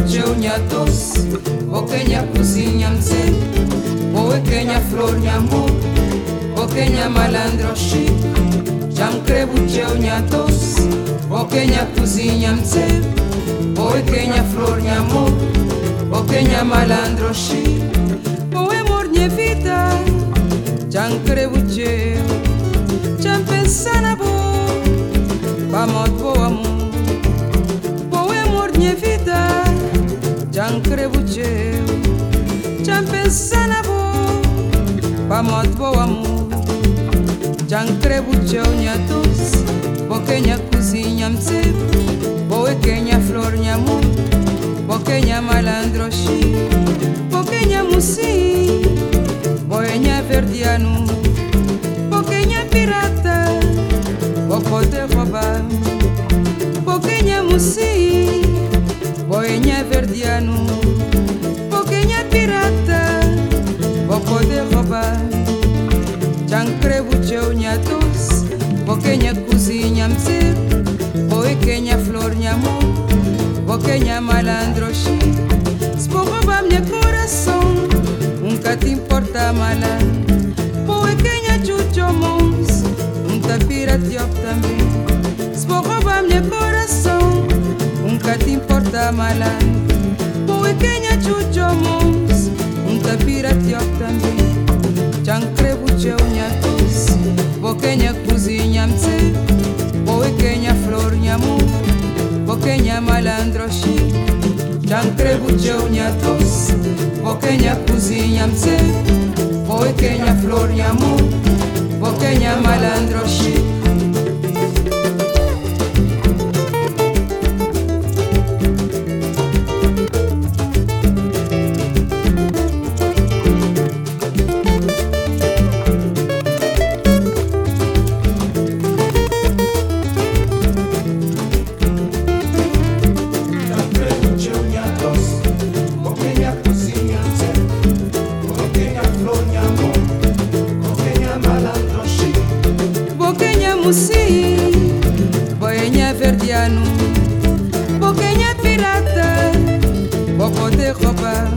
buche unyatos, bokenya cozinha mze, boekenya flor nyambo, bokenya malandro chic. Jamcre buche unyatos, bokenya cozinha mze, boekenya flor nyambo, bokenya malandro chic. Boe mornye vida, jamcre buche, jam pensana bo, pamot bo amor. Minha vida, já crevo teu, já pensa na boa, pa morte boa amor. Já crevo teu, minha doce, boquinha cozinha mze, boquinha flor minha amor, boquinha malandro chi, boquinha mussi, boquinha verdiano, boquinha pirata, bocote roubar, boquinha mussi. Boenha verdiano, boquinha pirata, boco de roubar. Jancre bucheu nha doce, boquinha cozinha mze, boquinha flor nha amor, boquinha malandro chi. Se vou roubar minha coração, nunca te importa mala. Boquinha chucho mons, nunca piratiop também. Se vou roubar minha coração, nunca te importa mala. Boquinha chucho mons, nunca piratiop também. Jancre bucheu nha doce, boquinha cozinha mze, boquinha flor nha amor, boquinha malandro chi. Jancre bucheu nha doce, boquinha cozinha mze, boquinha flor nha amor, boquinha malandro chi. Mussi, boenha verdiano, boquinha pirata, boco de roubar.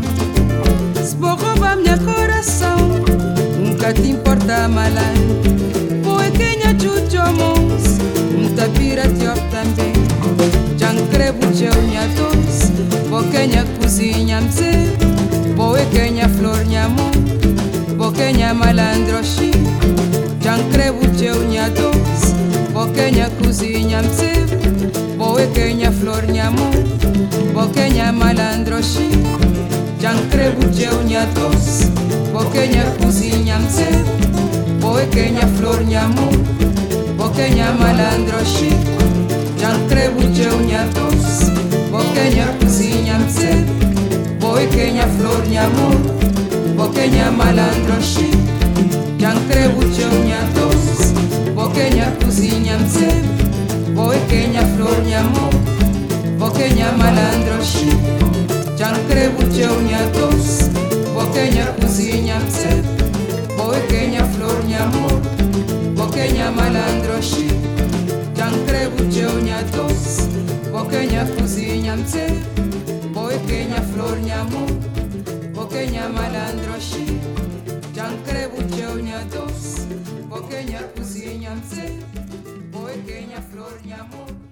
Se vou roubar minha coração, nunca te importa mala. Boquinha chucho mons, nunca piratiop também. Jancre bucheu minha doce, boquinha cozinha mze, boquinha flor minha amor, boquinha malandro chi. Jancre bucheu minha doce, boquinha cozinha mze, boquinha flor minha amor, boquinha malandro chi. Jancre bucheu minha doce, boquinha cozinha mze, boquinha flor minha amor, boquinha malandro chi. Jancre bucheu minha doce, boquinha cozinha mze, boquinha flor minha amor, boquinha malandro chi. Jancre bucheu minha doce, boquinha cozinha mze, boquinha flor minha amor, boquinha malandro chi. Jancre bucheu minha doce, boquinha cozinha mze, boquinha flor minha amor, boquinha malandro chi. Jancre bucheu minha doce, boquinha cozinha mze, boquinha flor minha amor, boquinha malandro chi. Jancre bucheu minha doce, boquinha cozinha mze, boquinha flor minha amor.